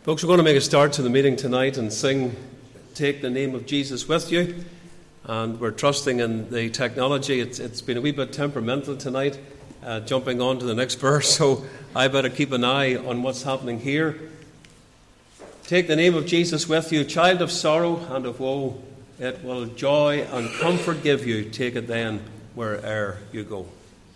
Folks, we're going to make a start to the meeting tonight and sing Take the Name of Jesus With You. And we're trusting in the technology. It's been a wee bit temperamental tonight, jumping on to the next verse, so I better keep an eye on what's happening here. Take the name of Jesus with you, child of sorrow and of woe. It will joy and comfort give you. Take it then where'er you go.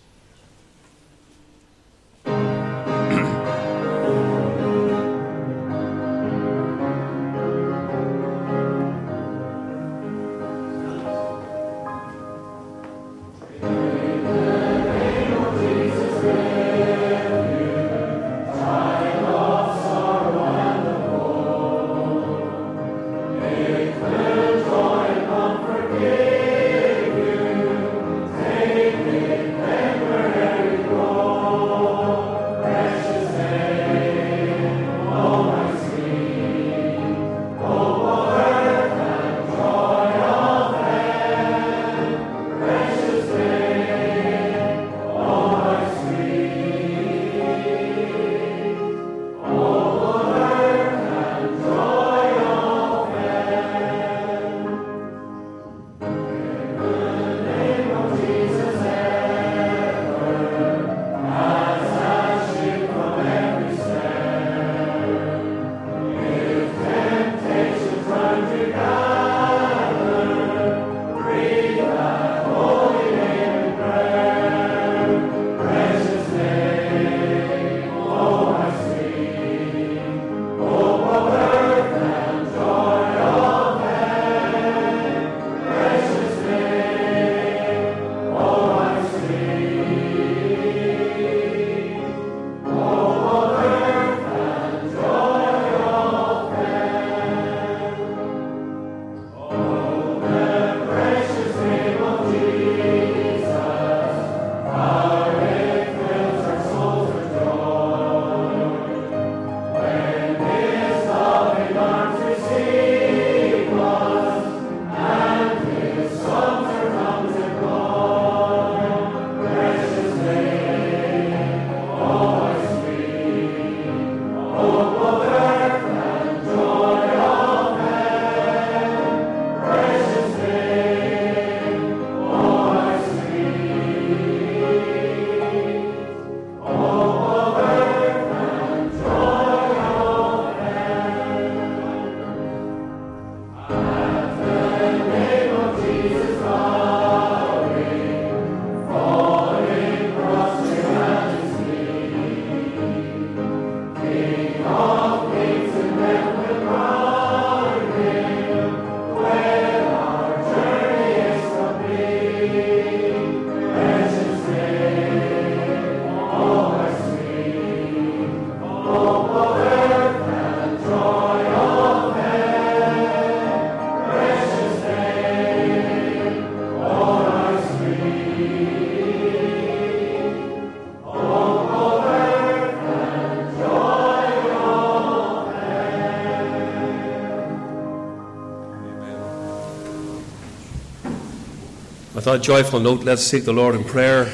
With that joyful note, let's seek the Lord in prayer.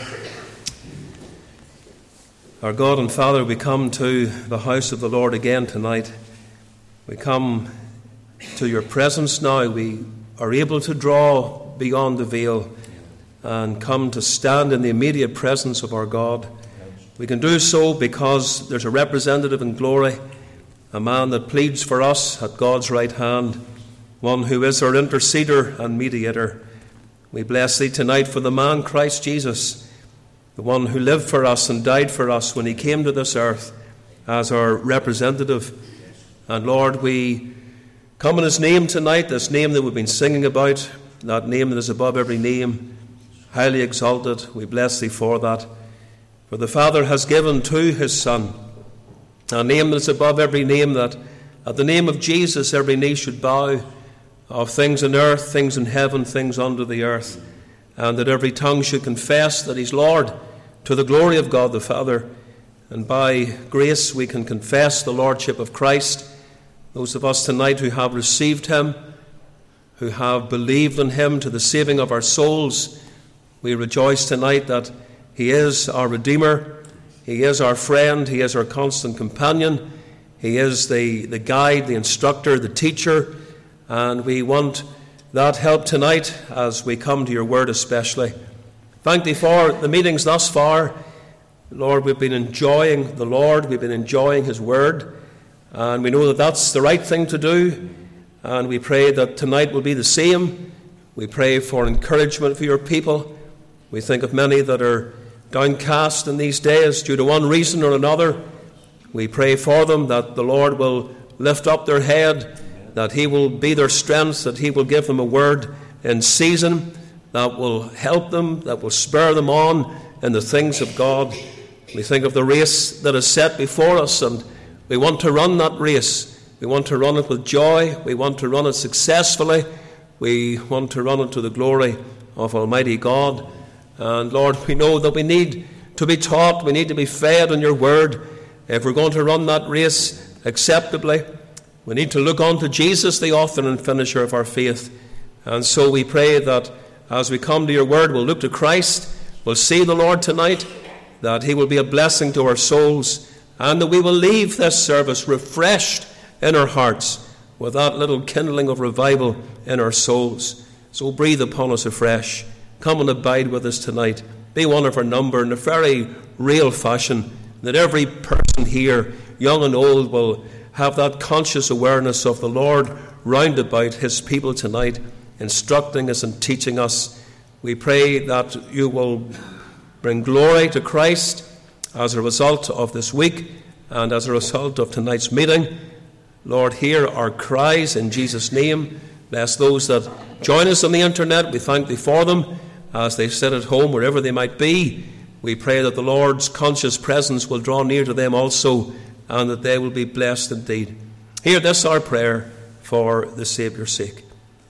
Our God and Father, we come to the house of the Lord again tonight. We come to your presence now. We are able to draw beyond the veil and come to stand in the immediate presence of our God. We can do so because there's a representative in glory, a man that pleads for us at God's right hand, one who is our interceder and mediator. We bless thee tonight for the man Christ Jesus, the one who lived for us and died for us when he came to this earth as our representative. And Lord, we come in his name tonight, this name that we've been singing about, that name that is above every name, highly exalted. We bless thee for that. For the Father has given to his Son a name that is above every name, that at the name of Jesus every knee should bow, of things in earth, things in heaven, things under the earth, and that every tongue should confess that he's Lord, to the glory of God the Father. And by grace we can confess the Lordship of Christ. Those of us tonight who have received him, who have believed in him to the saving of our souls, we rejoice tonight that he is our Redeemer, he is our friend, he is our constant companion, He is the guide, the instructor, the teacher, and we want that help tonight as we come to your word especially. Thank thee for the meetings thus far. Lord, we've been enjoying the Lord, we've been enjoying his word, and we know that that's the right thing to do, and we pray that tonight will be the same. We pray for encouragement for your people. We think of many that are downcast in these days due to one reason or another. We pray for them that the Lord will lift up their head, that he will be their strength, that he will give them a word in season that will help them, that will spur them on in the things of God. We think of the race that is set before us, and we want to run that race. We want to run it with joy. We want to run it successfully. We want to run it to the glory of Almighty God. And Lord, we know that we need to be taught, we need to be fed on your word. If we're going to run that race acceptably, we need to look on to Jesus, the author and finisher of our faith. And so we pray that as we come to your word, we'll look to Christ, we'll see the Lord tonight, that he will be a blessing to our souls, and that we will leave this service refreshed in our hearts with that little kindling of revival in our souls. So breathe upon us afresh. Come and abide with us tonight. Be one of our number in a very real fashion, that every person here, young and old, will have that conscious awareness of the Lord round about his people tonight, instructing us and teaching us. We pray that you will bring glory to Christ as a result of this week and as a result of tonight's meeting. Lord, hear our cries in Jesus' name. Bless those that join us on the internet. We thank thee for them as they sit at home, wherever they might be. We pray that the Lord's conscious presence will draw near to them also, and that they will be blessed indeed. Hear this our prayer for the Saviour's sake.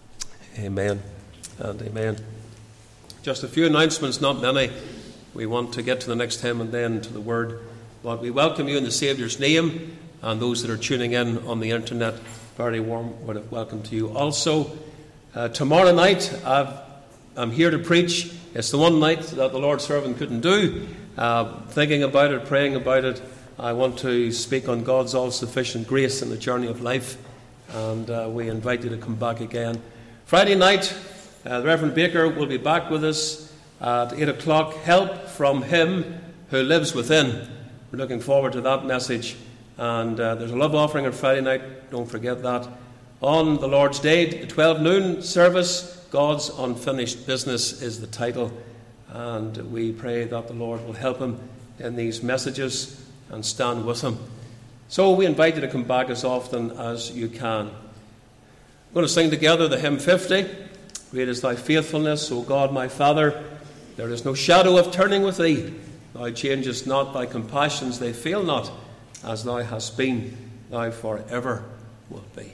Amen and amen. Just a few announcements, not many. We want to get to the next hymn and then to the word. But we welcome you in the Saviour's name, and those that are tuning in on the internet, very warm welcome to you also. Tomorrow night, I'm here to preach. It's the one night that the Lord's servant couldn't do. Thinking about it, praying about it, I want to speak on God's all-sufficient grace in the journey of life, and we invite you to come back again. Friday night, the Reverend Baker will be back with us at 8 o'clock. Help from him who lives within. We're looking forward to that message. And there's a love offering on Friday night. Don't forget that. On the Lord's Day, the 12 noon service, God's Unfinished Business is the title. And we pray that the Lord will help him in these messages and stand with him. So we invite you to come back as often as you can. We're going to sing together the hymn 50. Great is thy faithfulness, O God my Father. There is no shadow of turning with thee. Thou changest not, thy compassions, they fail not. As thou hast been, thou forever wilt be.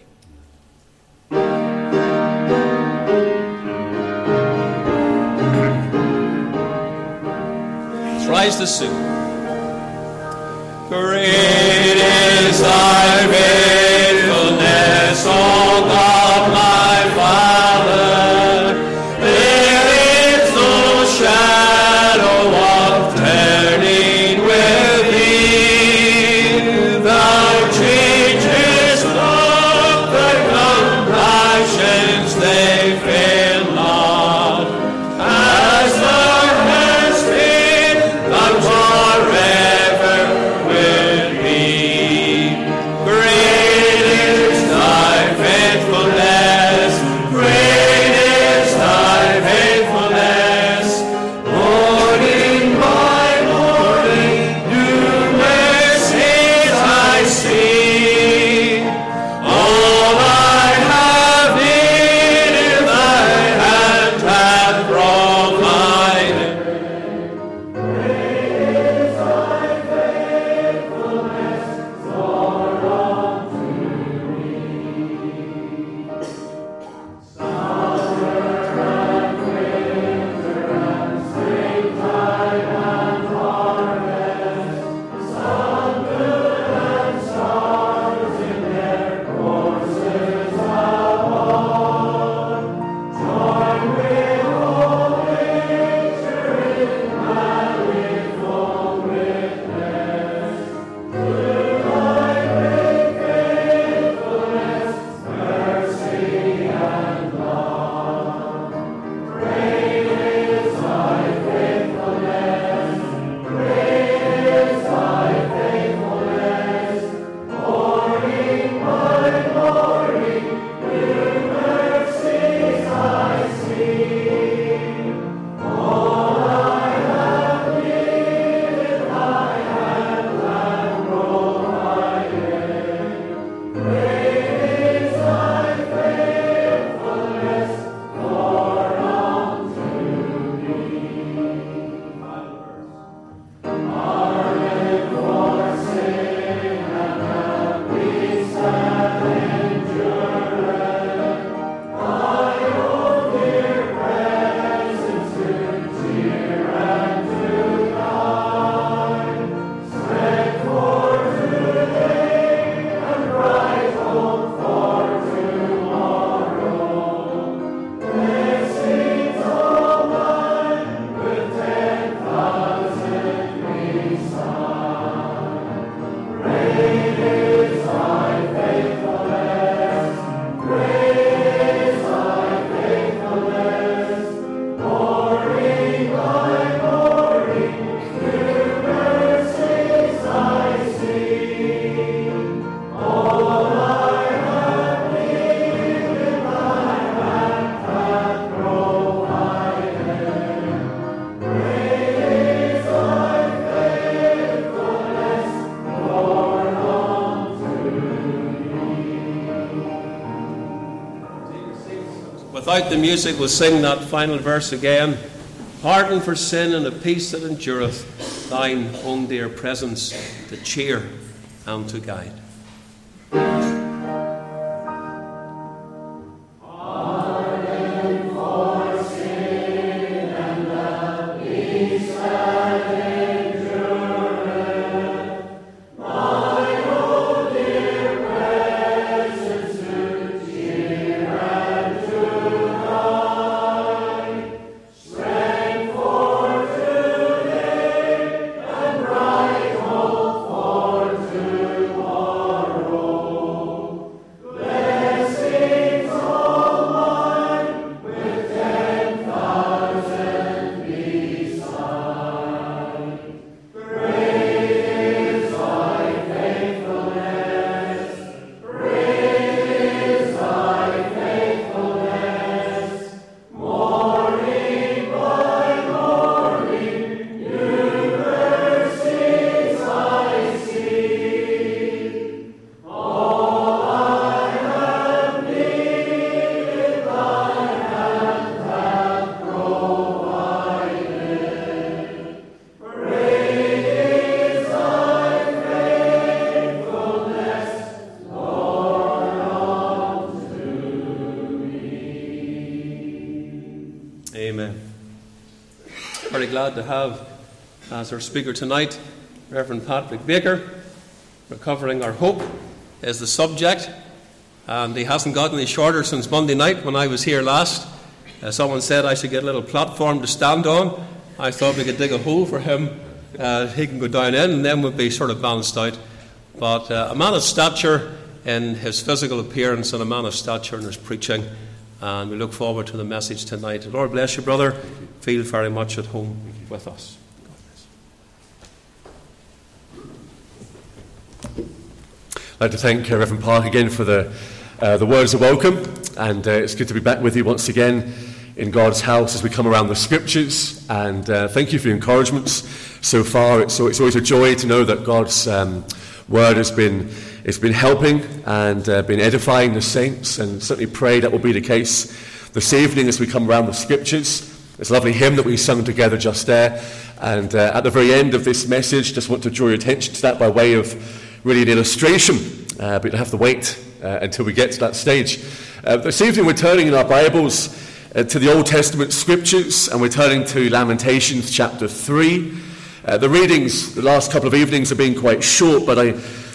Let's rise to sing. Great is thy faithfulness, O God my Father. There is no shadow of turning with thee. Thou changest not, thy compassions they fail not. As thou hast been, thou forever will be. without the music, we'll sing that final verse again. Pardon for sin and a peace that endureth, thine own dear presence to cheer and to guide. Glad to have as our speaker tonight Reverend Patrick Baker. Recovering our hope is the subject, and he hasn't gotten any shorter since Monday night when I was here last. Someone said I should get a little platform to stand on. I thought we could dig a hole for him. He can go down in, and then we'll be sort of balanced out. But a man of stature in his physical appearance and a man of stature in his preaching. And we look forward to the message tonight. Lord bless you, brother. Feel very much at home with us. I'd like to thank Reverend Park again for the words of welcome. And it's good to be back with you once again in God's house as we come around the Scriptures. And thank you for your encouragements so far. It's always a joy to know that God's word has been helping and been edifying the saints, and certainly pray that will be the case this evening as we come around the Scriptures. It's a lovely hymn that we sung together just there, and at the very end of this message, just want to draw your attention to that by way of really an illustration, but you'll have to wait until we get to that stage. This evening we're turning in our Bibles to the Old Testament Scriptures, and we're turning to Lamentations chapter 3. The readings the last couple of evenings have been quite short, but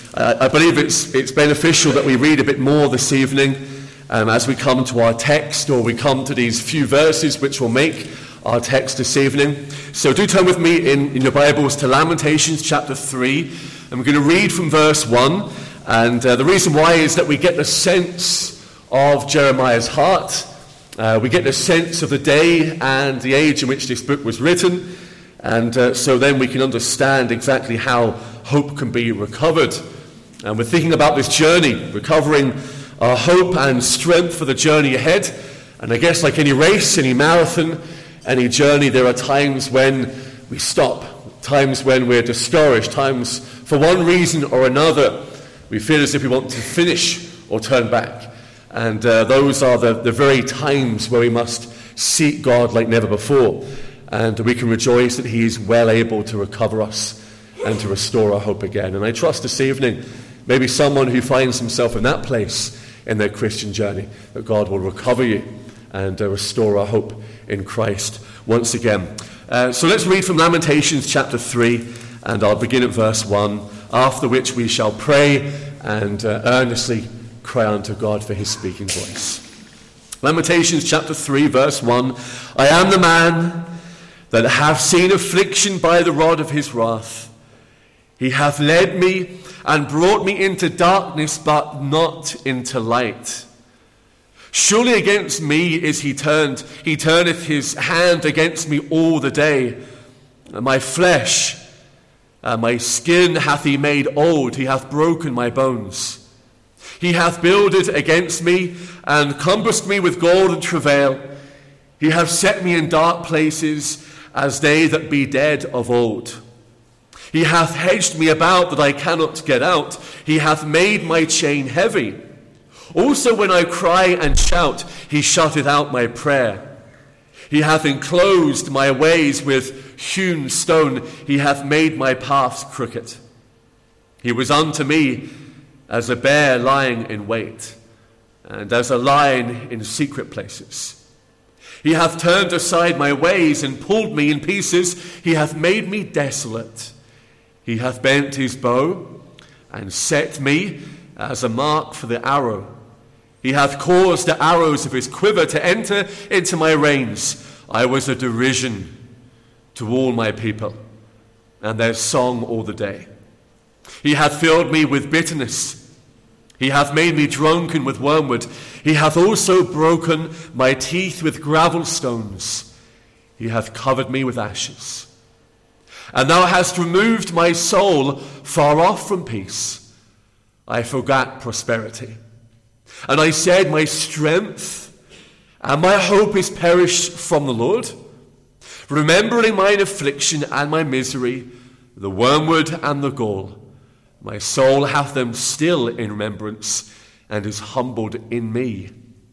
I believe it's beneficial that we read a bit more this evening as we come to our text, or we come to these few verses which will make our text this evening. So do turn with me in your Bibles to Lamentations chapter 3, and we're going to read from verse 1. And the reason why is that we get the sense of Jeremiah's heart. We get the sense of the day and the age in which this book was written. And so then we can understand exactly how hope can be recovered. And we're thinking about this journey, recovering our hope and strength for the journey ahead. And I guess like any race, any marathon, any journey, there are times when we stop, times when we're discouraged, times for one reason or another we feel as if we want to finish or turn back. And those are the very times where we must seek God like never before. And we can rejoice that he is well able to recover us and to restore our hope again. And I trust this evening, maybe someone who finds himself in that place in their Christian journey, that God will recover you and restore our hope in Christ once again. So let's read from Lamentations chapter 3, and I'll begin at verse 1, after which we shall pray and earnestly cry unto God for his speaking voice. Lamentations chapter 3, verse 1, I am the man that hath seen affliction by the rod of his wrath. He hath led me and brought me into darkness, but not into light. Surely against me is he turned. He turneth his hand against me all the day. My flesh and my skin hath he made old. He hath broken my bones. He hath builded against me and compassed me with gold and travail. He hath set me in dark places as they that be dead of old. He hath hedged me about that I cannot get out. He hath made my chain heavy. Also when I cry and shout, he shutteth out my prayer. He hath enclosed my ways with hewn stone. He hath made my paths crooked. He was unto me as a bear lying in wait, and as a lion in secret places. He hath turned aside my ways and pulled me in pieces. He hath made me desolate. He hath bent his bow and set me as a mark for the arrow. He hath caused the arrows of his quiver to enter into my reins. I was a derision to all my people, and their song all the day. He hath filled me with bitterness. He hath made me drunken with wormwood. He hath also broken my teeth with gravel stones. He hath covered me with ashes. And thou hast removed my soul far off from peace. I forgot prosperity. And I said, my strength and my hope is perished from the Lord. Remembering mine affliction and my misery, the wormwood and the gall, my soul hath them still in remembrance, and is humbled in me.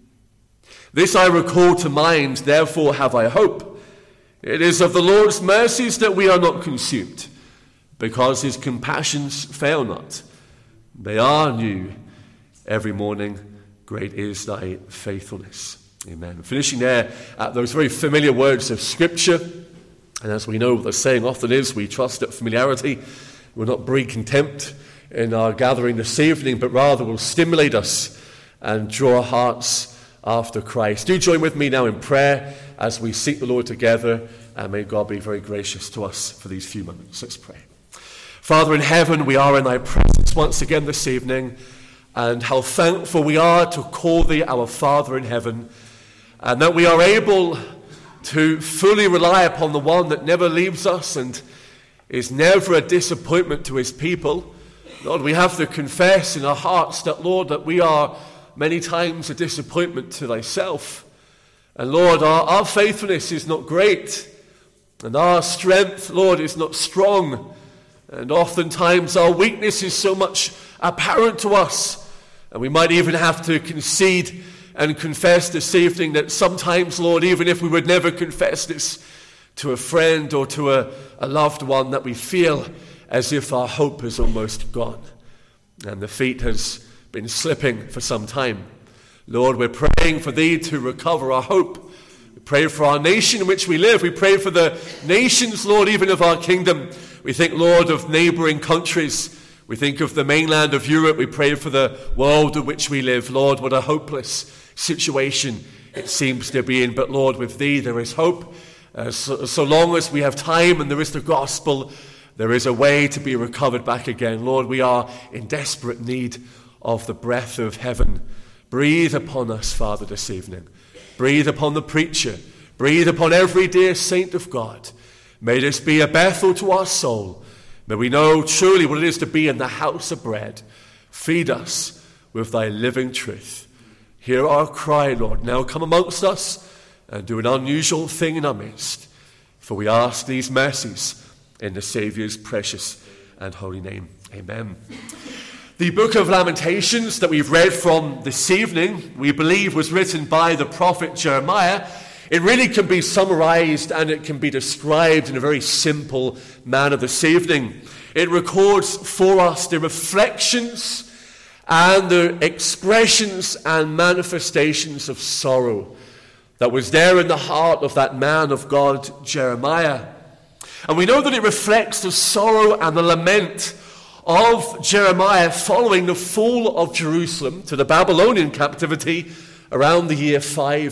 This I recall to mind, therefore have I hope. It is of the Lord's mercies that we are not consumed, because his compassions fail not. They are new every morning. Great is thy faithfulness. Amen. Finishing there at those very familiar words of Scripture. And as we know what the saying often is, we trust that familiarity will not breed contempt in our gathering this evening, but rather will stimulate us and draw our hearts after Christ. Do join with me now in prayer as we seek the Lord together, and may God be very gracious to us for these few moments. Let's pray. Father in heaven, we are in thy presence once again this evening, and how thankful we are to call thee our Father in heaven, and that we are able to fully rely upon the one that never leaves us and is never a disappointment to his people. Lord, we have to confess in our hearts that, Lord, that we are many times a disappointment to thyself. And Lord, our faithfulness is not great, and our strength, Lord, is not strong. And oftentimes our weakness is so much apparent to us, and we might even have to concede and confess this evening that sometimes, Lord, even if we would never confess this to a friend or to a loved one, that we feel as if our hope is almost gone and the feet has been slipping for some time. Lord, we're praying for thee to recover our hope. We pray for our nation in which we live. We pray for the nations, Lord, even of our kingdom. We think, Lord, of neighboring countries. We think of the mainland of Europe. We pray for the world in which we live. Lord, what a hopeless situation it seems to be in. But Lord, with thee there is hope. So long as we have time and there is the gospel, there is a way to be recovered back again. Lord, we are in desperate need of the breath of heaven. Breathe upon us, Father, this evening. Breathe upon the preacher. Breathe upon every dear saint of God. May this be a Bethel to our soul. May we know truly what it is to be in the house of bread. Feed us with thy living truth. Hear our cry, Lord. Now come amongst us and do an unusual thing in our midst. For we ask these mercies in the Saviour's precious and holy name. Amen. The book of Lamentations that we've read from this evening, we believe was written by the prophet Jeremiah. It really can be summarized and it can be described in a very simple manner this evening. It records for us the reflections and the expressions and manifestations of sorrow that was there in the heart of that man of God, Jeremiah. And we know that it reflects the sorrow and the lament of Jeremiah following the fall of Jerusalem to the Babylonian captivity around the year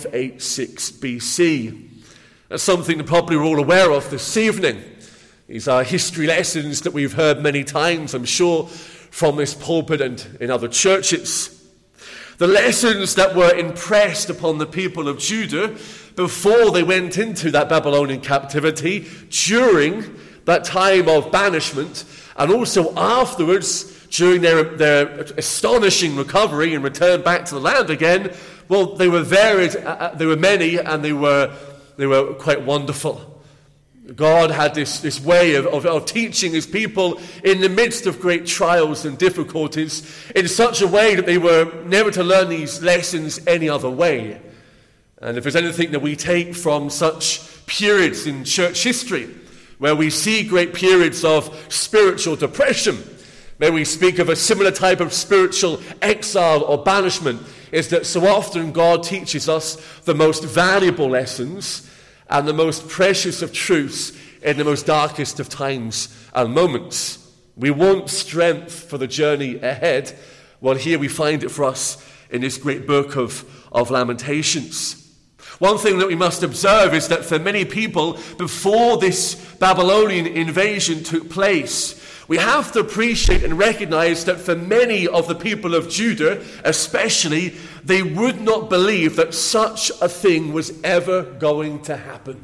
586 BC. That's something that probably we're all aware of this evening. These are history lessons that we've heard many times, I'm sure, from this pulpit and in other churches. The lessons that were impressed upon the people of Judah before they went into that Babylonian captivity, during that time of banishment, and also afterwards, during their astonishing recovery and return back to the land again. Well, they were varied, they were many, and they were quite wonderful. God had this way of teaching his people in the midst of great trials and difficulties in such a way that they were never to learn these lessons any other way. And if there's anything that we take from such periods in church history, where we see great periods of spiritual depression, may we speak of a similar type of spiritual exile or banishment, is that so often God teaches us the most valuable lessons and the most precious of truths in the most darkest of times and moments. We want strength for the journey ahead. Well, here we find it for us in this great book of Lamentations. One thing that we must observe is that for many people, before this Babylonian invasion took place, we have to appreciate and recognize that for many of the people of Judah, especially, they would not believe that such a thing was ever going to happen.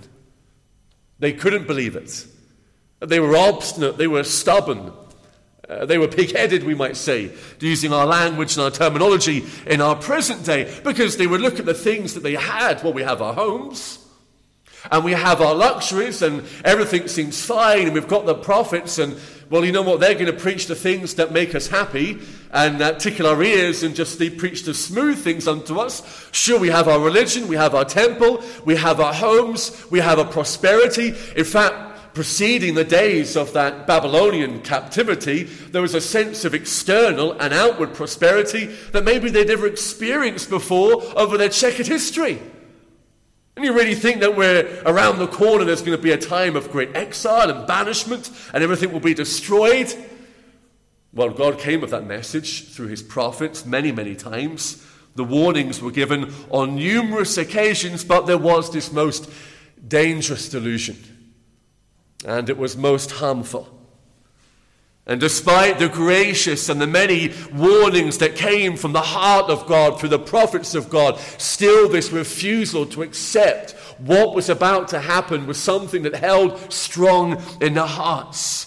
They couldn't believe it. They were obstinate, they were stubborn, they were pig-headed, we might say, using our language and our terminology in our present day, because they would look at the things that they had. Well, we have our homes, and we have our luxuries, and everything seems fine, and we've got the prophets, and well, you know what, they're going to preach the things that make us happy and tickle our ears and just they preach the smooth things unto us. Sure, we have our religion, we have our temple, we have our homes, we have our prosperity. In fact, preceding the days of that Babylonian captivity, there was a sense of external and outward prosperity that maybe they'd never experienced before over their checkered history. And you really think that we're around the corner, there's going to be a time of great exile and banishment and everything will be destroyed? Well, God came with that message through his prophets many, many times. The warnings were given on numerous occasions, but there was this most dangerous delusion, and it was most harmful. And despite the gracious and the many warnings that came from the heart of God through the prophets of God, still this refusal to accept what was about to happen was something that held strong in their hearts.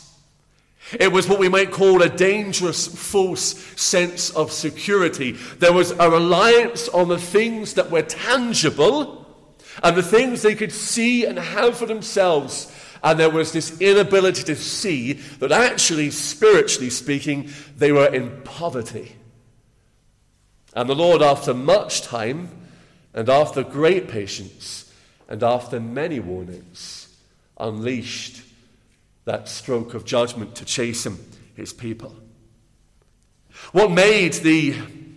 It was what we might call a dangerous, false sense of security. There was a reliance on the things that were tangible and the things they could see and have for themselves. And there was this inability to see that actually, spiritually speaking, they were in poverty. And the Lord, after much time, and after great patience, and after many warnings, unleashed that stroke of judgment to chasten his people. What made the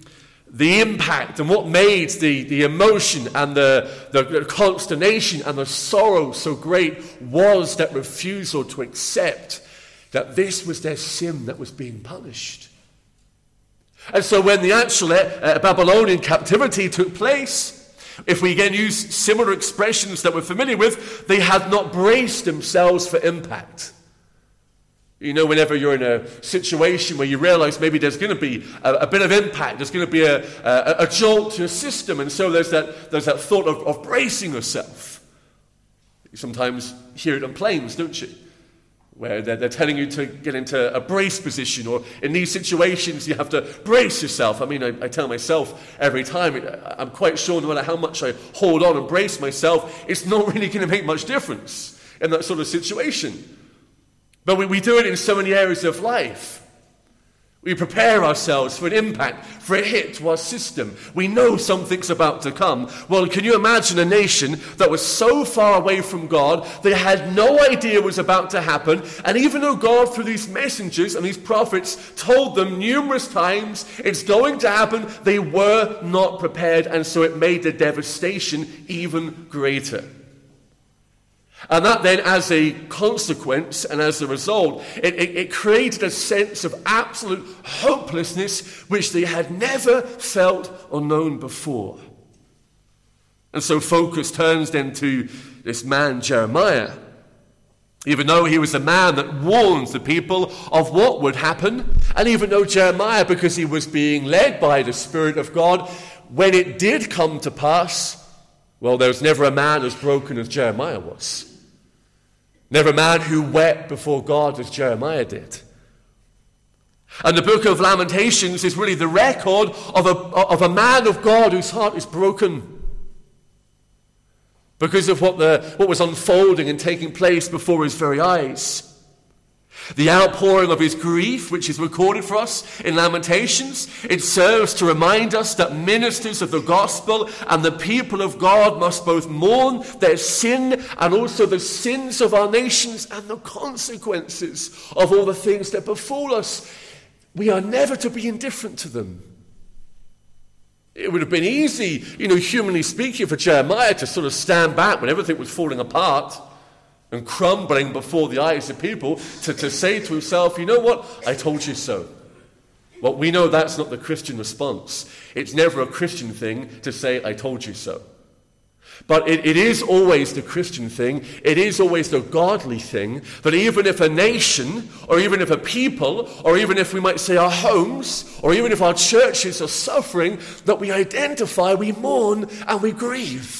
impact and what made the emotion and the consternation and the sorrow so great was that refusal to accept that this was their sin that was being punished. And so when the actual Babylonian captivity took place, if we again use similar expressions that we're familiar with, they had not braced themselves for impact. You know, whenever you're in a situation where you realize maybe there's going to be a bit of impact, there's going to be a jolt to your system, and so there's that thought of bracing yourself. You sometimes hear it on planes, don't you? Where they're telling you to get into a brace position, or in these situations you have to brace yourself. I mean, I tell myself every time, I'm quite sure no matter how much I hold on and brace myself, it's not really going to make much difference in that sort of situation. But we do it in so many areas of life. We prepare ourselves for an impact, for a hit to our system. We know something's about to come. Well, can you imagine a nation that was so far away from God, they had no idea what was about to happen, and even though God, through these messengers and these prophets, told them numerous times it's going to happen, they were not prepared, and so it made the devastation even greater. And that then, as a consequence and as a result, it created a sense of absolute hopelessness which they had never felt or known before. And so focus turns then to this man Jeremiah. Even though he was a man that warns the people of what would happen, and even though Jeremiah, because he was being led by the Spirit of God, when it did come to pass, well, there was never a man as broken as Jeremiah was. Never a man who wept before God as Jeremiah did. And the book of Lamentations is really the record of a man of God whose heart is broken. because of what was unfolding and taking place before his very eyes. The outpouring of his grief, which is recorded for us in Lamentations, it serves to remind us that ministers of the gospel and the people of God must both mourn their sin and also the sins of our nations and the consequences of all the things that befall us. We are never to be indifferent to them. It would have been easy, humanly speaking, for Jeremiah to sort of stand back when everything was falling apart and crumbling before the eyes of people, to say to himself, you know what, I told you so. Well, we know that's not the Christian response. It's never a Christian thing to say, I told you so. But it is always the Christian thing, it is always the godly thing, that even if a nation, or even if a people, or even if we might say our homes, or even if our churches are suffering, that we identify, we mourn, and we grieve.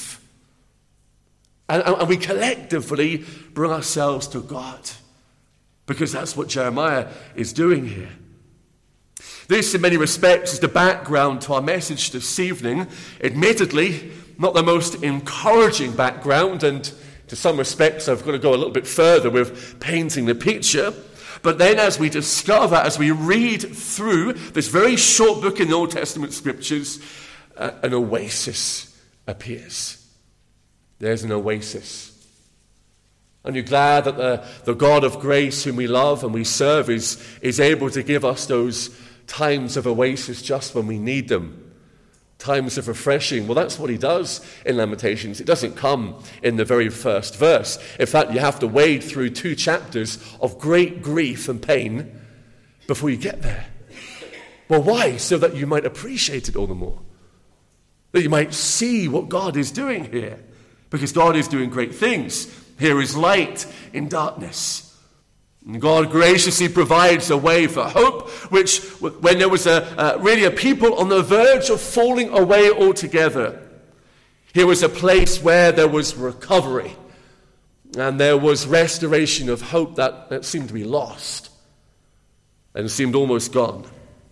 And we collectively bring ourselves to God. Because that's what Jeremiah is doing here. This, in many respects, is the background to our message this evening. Admittedly, not the most encouraging background, and to some respects I've got to go a little bit further with painting the picture. But then as we discover, as we read through this very short book in the Old Testament Scriptures, an oasis appears. There's an oasis. And you're glad that the God of grace whom we love and we serve is able to give us those times of oasis just when we need them. Times of refreshing. Well, that's what he does in Lamentations. It doesn't come in the very first verse. In fact, you have to wade through 2 chapters of great grief and pain before you get there. Well, why? So that you might appreciate it all the more. That you might see what God is doing here. Because God is doing great things. Here is light in darkness. And God graciously provides a way for hope, which, when there was really a people on the verge of falling away altogether, here was a place where there was recovery. And there was restoration of hope that seemed to be lost and seemed almost gone.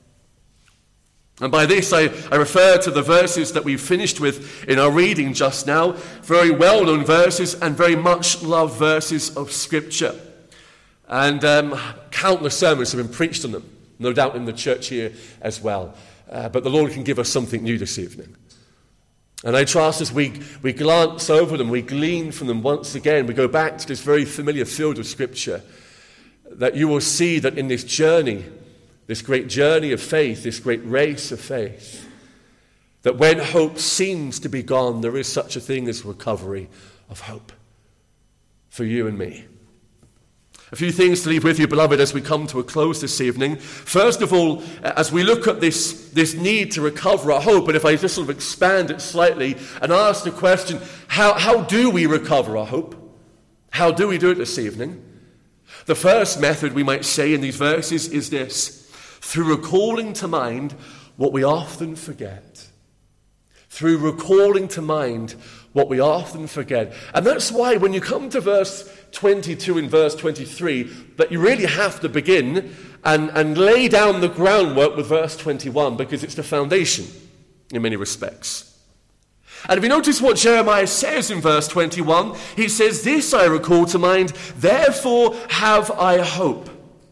And by this I refer to the verses that we finished with in our reading just now, very well-known verses and very much loved verses of Scripture. And countless sermons have been preached on them, no doubt in the church here as well. But the Lord can give us something new this evening. And I trust as we glance over them, we glean from them once again, we go back to this very familiar field of Scripture, that you will see that in this journey, this great journey of faith, this great race of faith, that when hope seems to be gone, there is such a thing as recovery of hope for you and me. A few things to leave with you, beloved, as we come to a close this evening. First of all, as we look at this need to recover our hope, and if I just sort of expand it slightly and ask the question, how do we recover our hope? How do we do it this evening? The first method, we might say, in these verses is this: through recalling to mind what we often forget. Through recalling to mind what we often forget. And that's why when you come to verse 22 and verse 23, that you really have to begin and lay down the groundwork with verse 21, because it's the foundation in many respects. And if you notice what Jeremiah says in verse 21, he says, "This I recall to mind, therefore have I hope."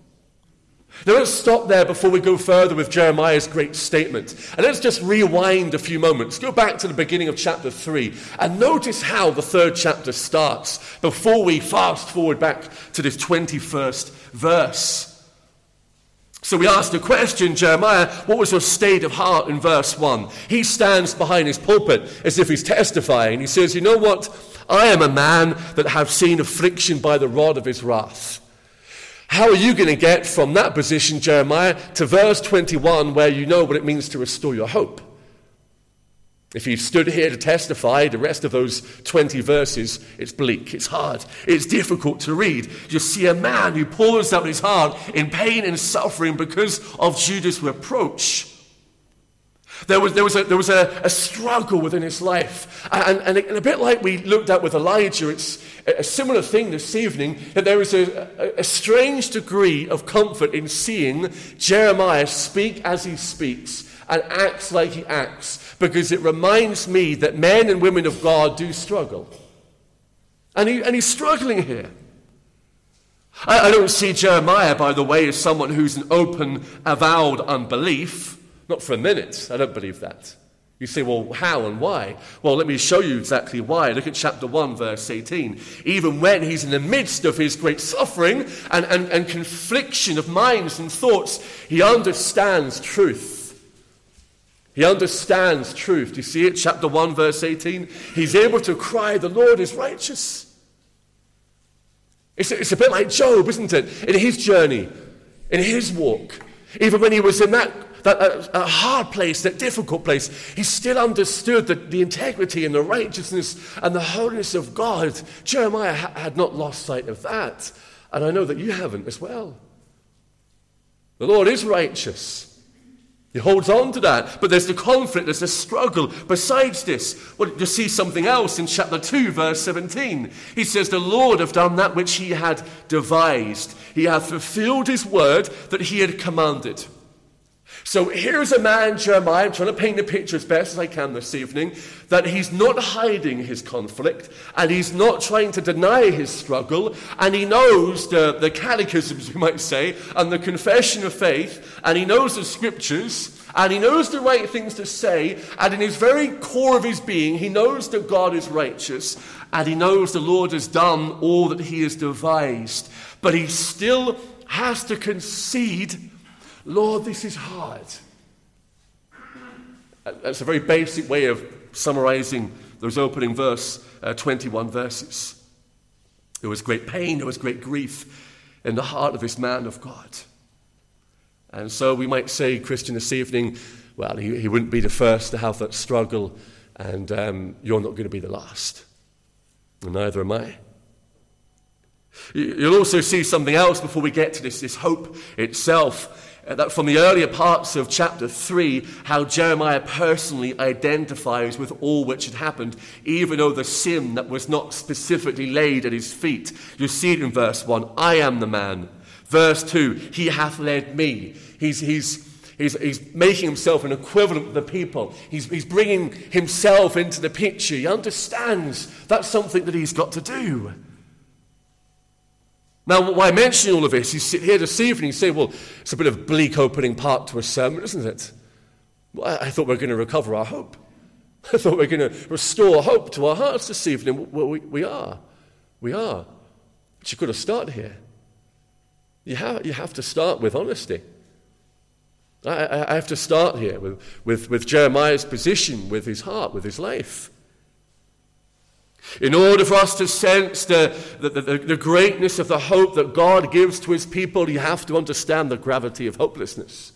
Now let's stop there before we go further with Jeremiah's great statement. And let's just rewind a few moments. Go back to the beginning of chapter 3 and notice how the 3rd chapter starts before we fast forward back to this 21st verse. So we ask the question, Jeremiah, what was your state of heart in verse 1? He stands behind his pulpit as if he's testifying. He says, "You know what? I am a man that have seen affliction by the rod of his wrath." How are you going to get from that position, Jeremiah, to verse 21, where you know what it means to restore your hope? If you stood here to testify, the rest of those 20 verses, it's bleak, it's hard, it's difficult to read. You see a man who pours out his heart in pain and suffering because of Judah's reproach. There was a struggle within his life. And a bit like we looked at with Elijah, it's a similar thing this evening, that there is a strange degree of comfort in seeing Jeremiah speak as he speaks and acts like he acts, because it reminds me that men and women of God do struggle. And he's struggling here. I don't see Jeremiah, by the way, as someone who's an open, avowed unbelief. Not for a minute. I don't believe that. You say, well, how and why? Well, let me show you exactly why. Look at chapter 1, verse 18. Even when he's in the midst of his great suffering and confliction of minds and thoughts, he understands truth. He understands truth. Do you see it? Chapter 1, verse 18. He's able to cry, the Lord is righteous. It's a bit like Job, isn't it? In his journey, in his walk. Even when he was in that hard place, that difficult place, he still understood the integrity and the righteousness and the holiness of God. Jeremiah had not lost sight of that. And I know that you haven't as well. The Lord is righteous. He holds on to that. But there's the conflict, there's the struggle. Besides this, well, you see something else in chapter 2, verse 17. He says, the Lord hath done that which he had devised. He hath fulfilled his word that he had commanded. So here's a man, Jeremiah, I'm trying to paint the picture as best as I can this evening, that he's not hiding his conflict, and he's not trying to deny his struggle, and he knows the catechisms, we might say, and the confession of faith, and he knows the scriptures, and he knows the right things to say, and in his very core of his being, he knows that God is righteous, and he knows the Lord has done all that he has devised, but he still has to concede, Lord, this is hard. That's a very basic way of summarizing those opening 21 verses. There was great pain, there was great grief in the heart of this man of God. And so we might say, Christian, this evening, well, he wouldn't be the first to have that struggle, and you're not going to be the last. And neither am I. You'll also see something else before we get to this hope itself. That from the earlier parts of chapter 3, how Jeremiah personally identifies with all which had happened, even though the sin that was not specifically laid at his feet. You see it in verse 1, I am the man. Verse 2, he hath led me. He's making himself an equivalent of the people. He's bringing himself into the picture. He understands that's something that he's got to do. Now, why mention all of this? You sit here this evening and say, well, it's a bit of a bleak opening part to a sermon, isn't it? Well, I thought we were going to recover our hope. I thought we were going to restore hope to our hearts this evening. Well, we are. We are. But you've got to start here. You have to start with honesty. I have to start here with Jeremiah's position, with his heart, with his life. In order for us to sense the greatness of the hope that God gives to his people, you have to understand the gravity of hopelessness.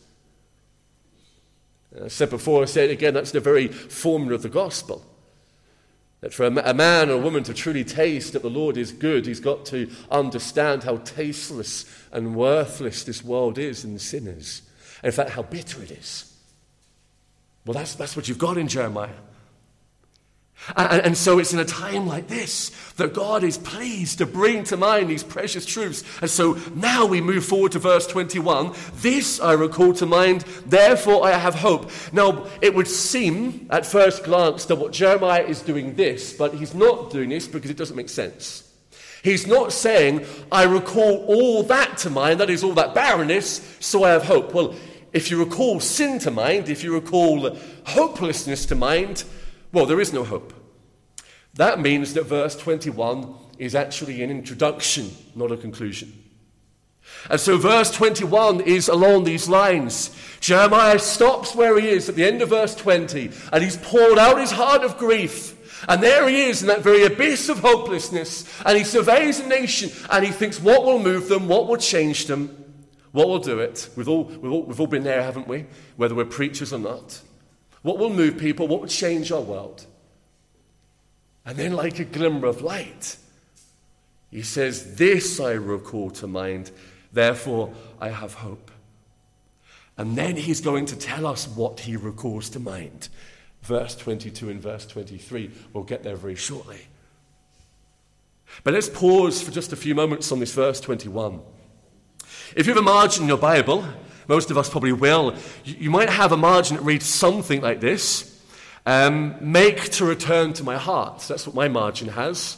I said before, I say it again, that's the very formula of the gospel. That for a man or a woman to truly taste that the Lord is good, he's got to understand how tasteless and worthless this world is and sinners. And in fact, how bitter it is. Well, that's what you've got in Jeremiah. And so it's in a time like this that God is pleased to bring to mind these precious truths. And so now we move forward to verse 21. This I recall to mind, therefore I have hope. Now, it would seem at first glance that what Jeremiah is doing this, but he's not doing this because it doesn't make sense. He's not saying, I recall all that to mind, that is all that barrenness, so I have hope. Well, if you recall sin to mind, if you recall hopelessness to mind, well, there is no hope. That means that verse 21 is actually an introduction, not a conclusion. And so verse 21 is along these lines. Jeremiah stops where he is at the end of verse 20, and he's poured out his heart of grief. And there he is in that very abyss of hopelessness, and he surveys a nation, and he thinks, what will move them? What will change them? What will do it? We've all been there, haven't we? Whether we're preachers or not. What will move people? What will change our world? And then like a glimmer of light, he says, this I recall to mind, therefore I have hope. And then he's going to tell us what he recalls to mind. Verse 22 and verse 23. We'll get there very shortly. But let's pause for just a few moments on this verse 21. If you have a margin in your Bible, most of us probably will, you might have a margin that reads something like this. Make to return to my heart. That's what my margin has.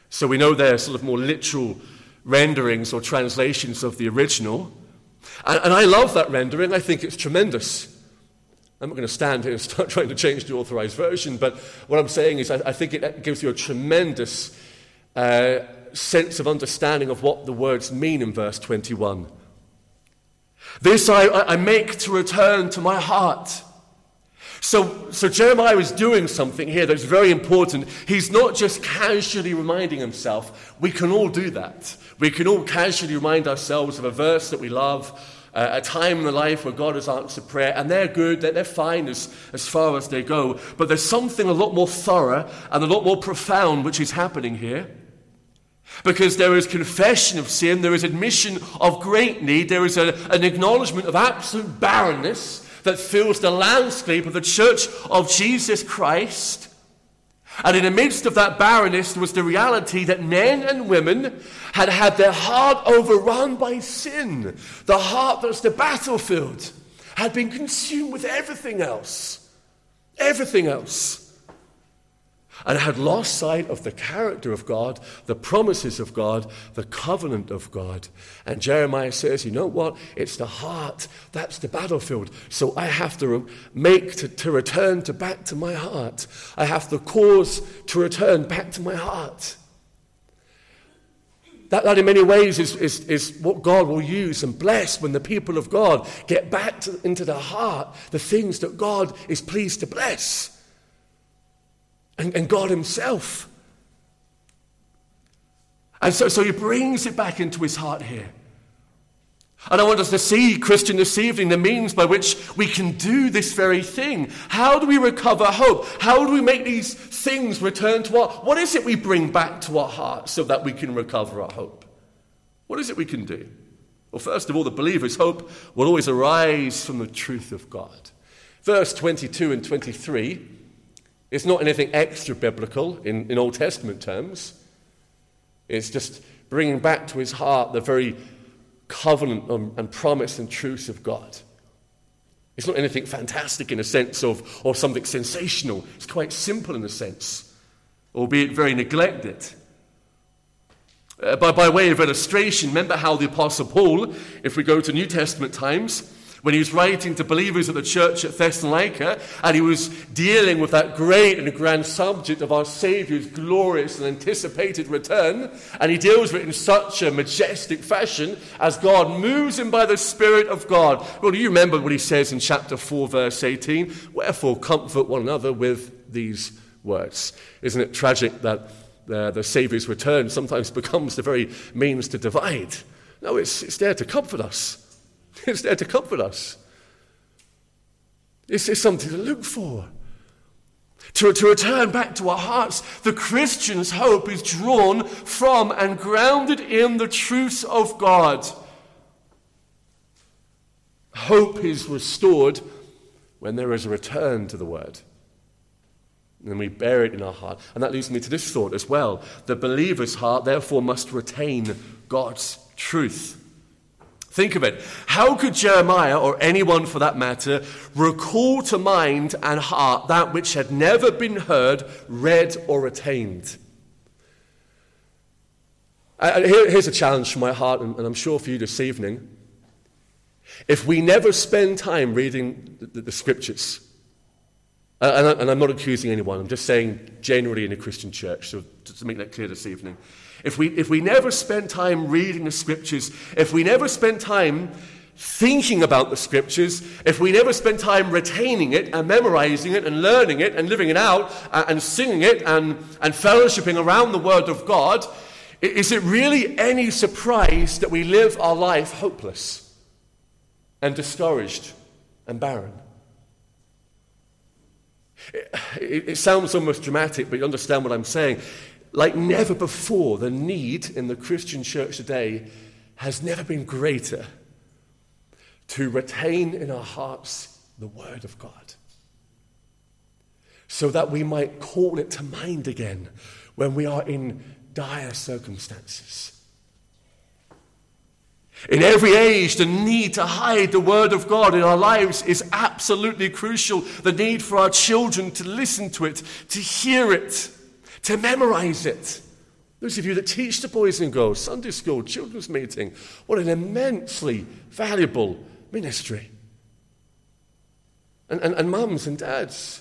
So we know they're sort of more literal renderings or translations of the original. And I love that rendering. I think it's tremendous. I'm not going to stand here and start trying to change the Authorized Version, but what I'm saying is I think it gives you a tremendous sense of understanding of what the words mean in verse 21. This I make to return to my heart. So Jeremiah is doing something here that's very important. He's not just casually reminding himself. We can all do that. We can all casually remind ourselves of a verse that we love, a time in the life where God has answered prayer, and they're good, they're fine as far as they go. But there's something a lot more thorough and a lot more profound which is happening here. Because there is confession of sin, there is admission of great need, there is an acknowledgement of absolute barrenness that fills the landscape of the church of Jesus Christ. And in the midst of that barrenness, there was the reality that men and women had had their heart overrun by sin. The heart that's the battlefield had been consumed with everything else. Everything else. And had lost sight of the character of God, the promises of God, the covenant of God. And Jeremiah says, you know what? It's the heart. That's the battlefield. So I have to to return back to my heart. I have to cause to return back to my heart. That in many ways is what God will use and bless when the people of God get back into their heart, the things that God is pleased to bless. And God himself. And so he brings it back into his heart here. And I want us to see, Christian, this evening, the means by which we can do this very thing. How do we recover hope? How do we make these things return to what is it we bring back to our hearts so that we can recover our hope? What is it we can do? Well, first of all, the believer's hope will always arise from the truth of God. Verse 22 and 23 is not anything extra biblical in Old Testament terms. It's just bringing back to his heart the very covenant and promise and truth of God. It's not anything fantastic in a sense or something sensational. It's quite simple in a sense, albeit very neglected. By way of illustration, remember how the Apostle Paul, if we go to New Testament times, when he was writing to believers at the church at Thessalonica, and he was dealing with that great and grand subject of our Saviour's glorious and anticipated return, and he deals with it in such a majestic fashion as God moves him by the Spirit of God. Well, do you remember what he says in chapter 4, verse 18? Wherefore comfort one another with these words. Isn't it tragic that the Saviour's return sometimes becomes the very means to divide? No, it's there to comfort us. It's there to comfort us. It's something to look for. To return back to our hearts. The Christian's hope is drawn from and grounded in the truths of God. Hope is restored when there is a return to the Word. And we bear it in our heart. And that leads me to this thought as well. The believer's heart, therefore, must retain God's truth. Think of it. How could Jeremiah, or anyone for that matter, recall to mind and heart that which had never been heard, read, or attained? Here's a challenge for my heart, and I'm sure for you this evening. If we never spend time reading the Scriptures, and I'm not accusing anyone, I'm just saying generally in a Christian church, so just to make that clear this evening. If we never spend time reading the Scriptures, if we never spend time thinking about the Scriptures, if we never spend time retaining it and memorizing it and learning it and living it out and singing it and fellowshipping around the Word of God, is it really any surprise that we live our life hopeless and discouraged and barren? It sounds almost dramatic, but you understand what I'm saying. Like never before, the need in the Christian church today has never been greater to retain in our hearts the Word of God, so that we might call it to mind again when we are in dire circumstances. In every age, the need to hide the Word of God in our lives is absolutely crucial. The need for our children to listen to it, to hear it, to memorize it. Those of you that teach the boys and girls, Sunday school, children's meeting, what an immensely valuable ministry. And mums and dads.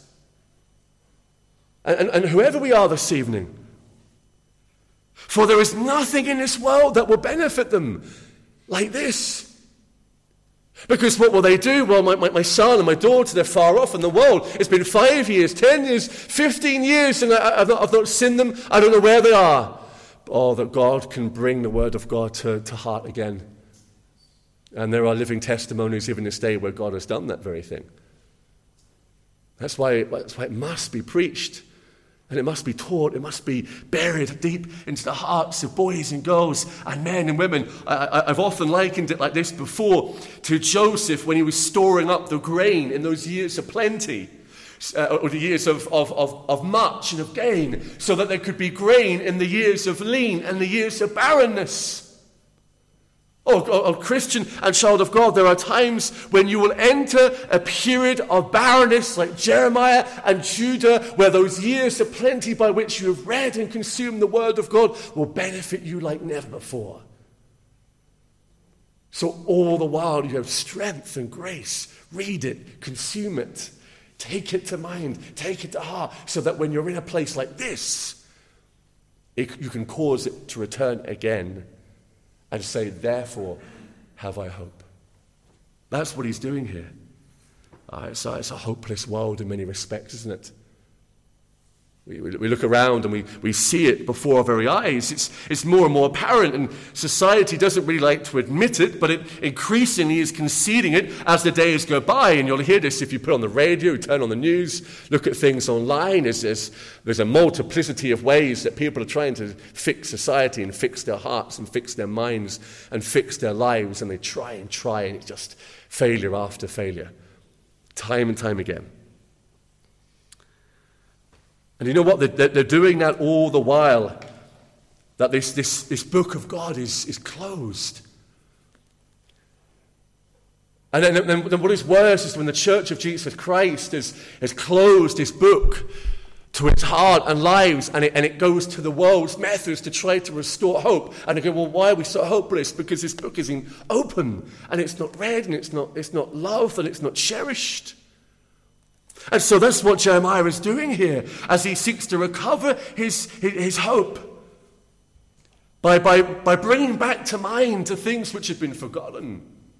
And whoever we are this evening. For there is nothing in this world that will benefit them like this. Because what will they do? Well, my son and my daughter, they're far off in the world. It's been 5 years, 10 years, 15 years, and I've not seen them. I don't know where they are. Oh, that God can bring the word of God to heart again. And there are living testimonies even this day where God has done that very thing. That's why it must be preached. And it must be taught, it must be buried deep into the hearts of boys and girls and men and women. I've often likened it like this before to Joseph when he was storing up the grain in those years of plenty, or the years of much and of gain, so that there could be grain in the years of lean and the years of barrenness. Oh, Christian and child of God, there are times when you will enter a period of barrenness like Jeremiah and Judah, where those years of plenty by which you have read and consumed the word of God will benefit you like never before. So all the while you have strength and grace. Read it, consume it, take it to mind, take it to heart, so that when you're in a place like this, you can cause it to return again. And say, therefore, have I hope. That's what he's doing here. It's a hopeless world in many respects, isn't it? We look around and we see it before our very eyes. It's more and more apparent, and society doesn't really like to admit it, but it increasingly is conceding it as the days go by. And you'll hear this if you put on the radio, turn on the news, look at things online. There's a multiplicity of ways that people are trying to fix society and fix their hearts and fix their minds and fix their lives, and they try, and it's just failure after failure, time and time again. And you know what? They're doing that all the while that this book of God is closed. And then what is worse is when the Church of Jesus Christ has closed this book to its heart and lives, and it goes to the world's methods to try to restore hope. And they go, well, why are we so hopeless? Because this book isn't open, and it's not read, and it's not loved, and it's not cherished. And so that's what Jeremiah is doing here as he seeks to recover his hope by bringing back to mind the things which have been forgotten.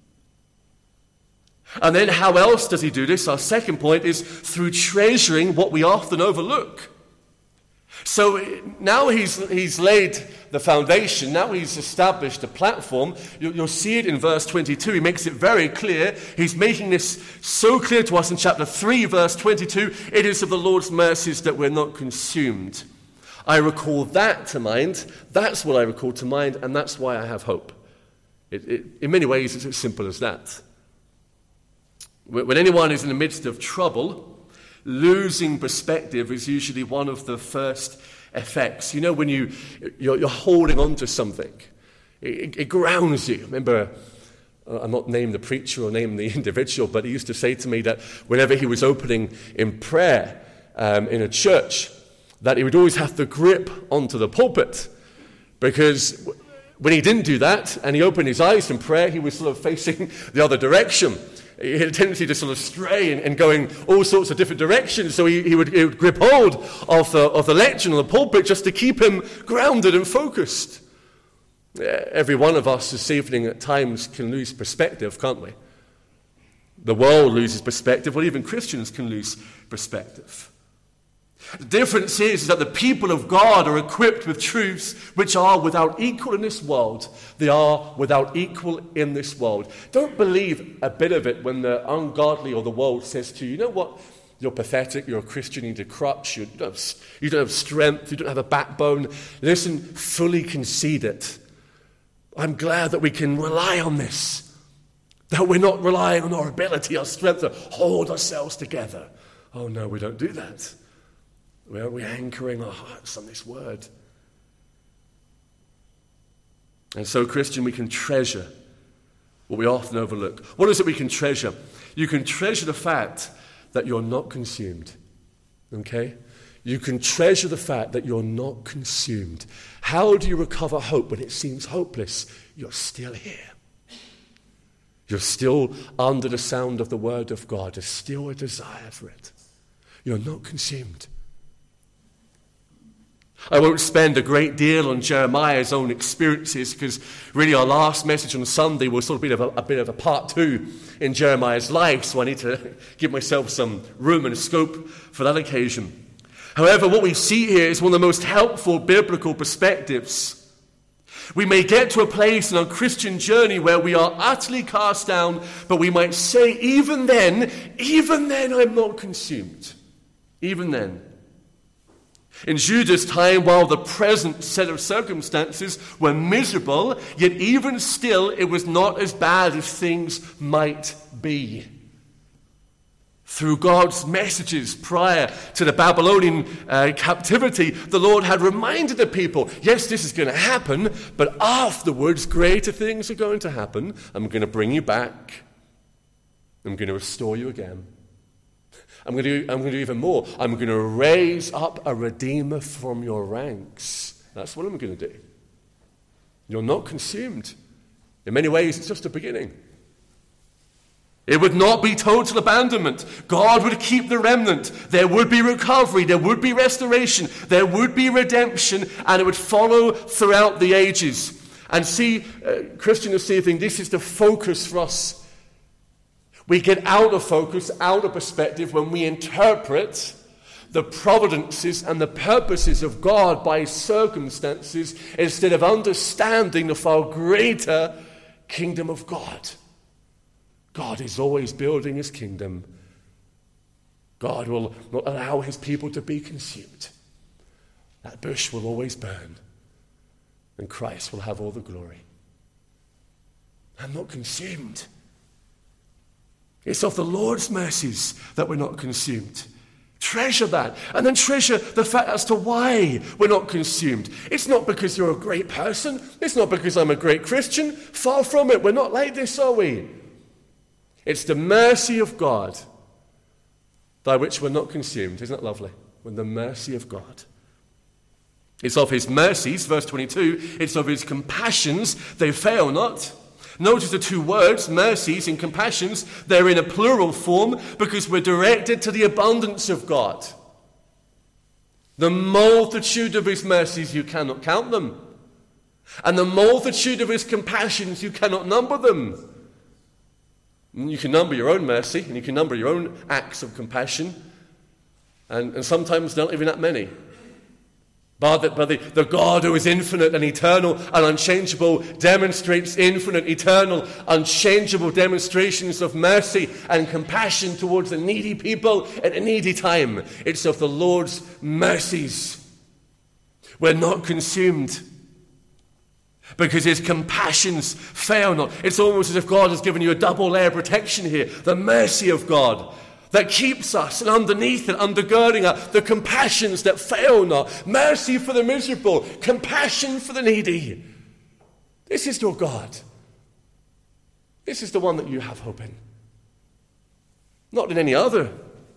And then how else does he do this? Our second point is through treasuring what we often overlook. So now he's laid the foundation, now he's established a platform. You'll see it in verse 22. He makes it very clear. He's making this so clear to us in chapter 3, verse 22. It is of the Lord's mercies that we're not consumed. I recall that to mind. That's what I recall to mind, and that's why I have hope. In many ways, it's as simple as that. When anyone is in the midst of trouble, losing perspective is usually one of the first effects. You know, when you're holding on to something, it grounds you. Remember, I'm not naming the preacher or naming the individual, but he used to say to me that whenever he was opening in prayer in a church, that he would always have to grip onto the pulpit, because when he didn't do that and he opened his eyes in prayer, he was sort of facing the other direction. He had a tendency to sort of stray and going all sorts of different directions. So he would grip hold of the lectern or the pulpit just to keep him grounded and focused. Every one of us this evening at times can lose perspective, can't we? The world loses perspective. Well, even Christians can lose perspective. The difference is that the people of God are equipped with truths which are without equal in this world. They are without equal in this world. Don't believe a bit of it when the ungodly or the world says to you, you know what, you're pathetic, you're a Christian, you need a crutch, you don't have strength, you don't have a backbone. Listen, fully concede it. I'm glad that we can rely on this, that we're not relying on our ability, our strength to hold ourselves together. Oh no, we don't do that. We're anchoring our hearts on this word. And so, Christian, we can treasure what we often overlook. What is it we can treasure? You can treasure the fact that you're not consumed. Okay? You can treasure the fact that you're not consumed. How do you recover hope when it seems hopeless? You're still here. You're still under the sound of the word of God. There's still a desire for it. You're not consumed. I won't spend a great deal on Jeremiah's own experiences, because really our last message on Sunday was sort of a bit of a part 2 in Jeremiah's life, so I need to give myself some room and scope for that occasion. However, what we see here is one of the most helpful biblical perspectives. We may get to a place in our Christian journey where we are utterly cast down, but we might say, even then I'm not consumed. Even then. In Judah's time, while the present set of circumstances were miserable, yet even still it was not as bad as things might be. Through God's messages prior to the Babylonian captivity, the Lord had reminded the people, yes, this is going to happen, but afterwards greater things are going to happen. I'm going to bring you back. I'm going to restore you again. I'm going to do even more. I'm going to raise up a redeemer from your ranks. That's what I'm going to do. You're not consumed. In many ways, it's just a beginning. It would not be total abandonment. God would keep the remnant. There would be recovery. There would be restoration. There would be redemption. And it would follow throughout the ages. And see, Christian receiving, this is the focus for us. We get out of focus, out of perspective when we interpret the providences and the purposes of God by circumstances instead of understanding the far greater kingdom of God. God is always building his kingdom. God will not allow his people to be consumed. That bush will always burn, and Christ will have all the glory. I'm not consumed. It's of the Lord's mercies that we're not consumed. Treasure that. And then treasure the fact as to why we're not consumed. It's not because you're a great person. It's not because I'm a great Christian. Far from it. We're not like this, are we? It's the mercy of God by which we're not consumed. Isn't that lovely? When the mercy of God. It's of his mercies, verse 22. It's of his compassions. They fail not. Notice the two words, mercies and compassions, they're in a plural form because we're directed to the abundance of God. The multitude of his mercies, you cannot count them. And the multitude of his compassions, you cannot number them. You can number your own mercy, and you can number your own acts of compassion, and sometimes not even that many. But the God who is infinite and eternal and unchangeable demonstrates infinite, eternal, unchangeable demonstrations of mercy and compassion towards the needy people at a needy time. It's of the Lord's mercies. We're not consumed because his compassions fail not. It's almost as if God has given you a double layer of protection here. The mercy of God that keeps us, and underneath it, undergirding us, the compassions that fail not. Mercy for the miserable, compassion for the needy. This is your God. This is the one that you have hope in. Not in any other.